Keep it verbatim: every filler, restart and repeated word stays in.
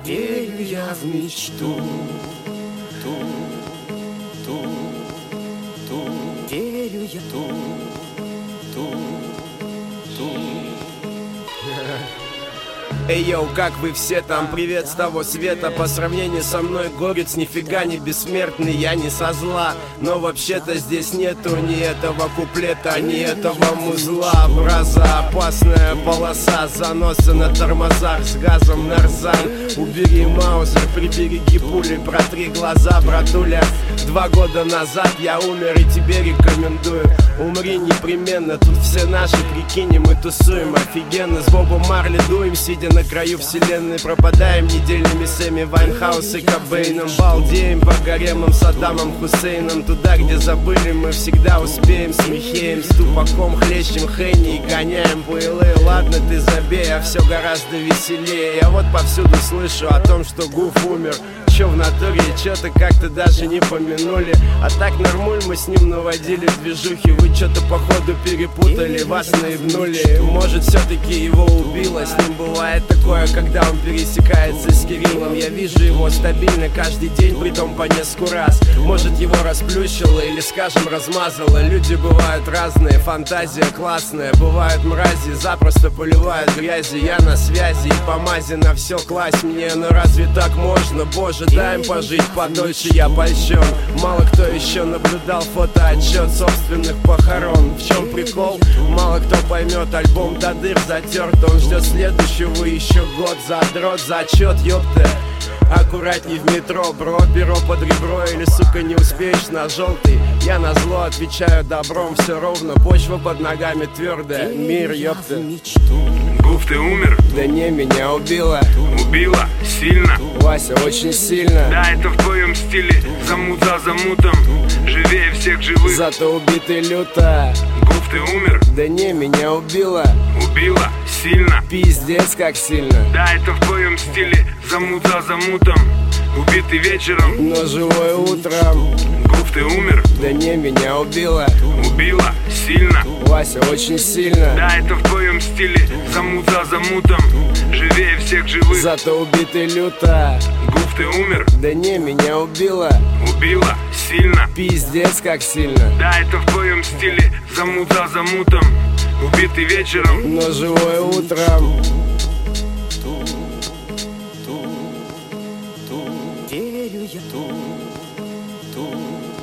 верю я в мечту, ту, ту, ту, верю я ту, ту, ту. Эй, йоу, как вы все там? Привет с того света. По сравнению со мной горец нифига не бессмертный. Я не со зла, но вообще-то здесь нету ни этого куплета, ни этого музла. Браза, опасная полоса, заносы на тормозах с газом нарзан. Убери маузер, прибереги пули, протри глаза, братуля. Два года назад я умер и тебе рекомендую. Умри непременно, тут все наши, прикинь, мы тусуем офигенно. С Бобом Марли дуем, сидя на краю вселенной. Пропадаем недельными с Эми Вайнхаус и Кобейном. Балдеем по гаремам Саддамом Хусейном. Туда, где забыли, мы всегда успеем. С Михеем, с Тупаком, хлещем Хенни и гоняем по эл эй. Ладно, ты забей, а все гораздо веселее. Я вот повсюду слышу о том, что Гуф умер. Чё в натуре, чё-то как-то даже не помянули. А так нормуль, мы с ним наводили движухи. Вы чё-то походу перепутали, вас наебнули. Может, все-таки его убило. С ним бывает такое, когда он пересекается с Кириллом. Я вижу его стабильно каждый день, притом по нескольку раз. Может, его расплющило или, скажем, размазало. Люди бывают разные, фантазия классная. Бывают мрази, запросто поливают грязи. Я на связи и по мази на все класть мне. Но разве так можно, боже? Дай им пожить подольше, я польщен. Мало кто еще наблюдал фотоотчет собственных похорон. В чем прикол? Мало кто поймет, альбом до дыр затерт. Он ждет следующего еще год. Задрот, зачет, ёпта. Аккуратней в метро, бро, перо под ребро. Или, сука, не успеешь на желтый. Я на зло отвечаю добром, все ровно. Почва под ногами твердая, мир, ёпта. Гуф, ты умер? Да не, меня убила. Убила? Сильно? Вася, очень сильно. Да, это в твоем стиле. Замут за замутом. Живее всех живых. Зато убитый люто. Гуф, ты умер? Да не, меня убила. Убила? Сильно? Пиздец, как сильно. Да, это в твоем стиле. Замут за замутом. Убитый вечером, но живой утром. Гуф, ты умер? Да не, меня убила. Убила? Сильно? Вася, очень сильно. Да, это в твоем стиле. Замут за замутом. Живее всех живых. Зато убитый люто. Гуф, ты умер? Да не, меня убила. Убила? Сильно? Пиздец, как сильно. Да, это в твоем стиле. Замут за замутом. Убитый вечером, но живой утром. Верю я ту, ту.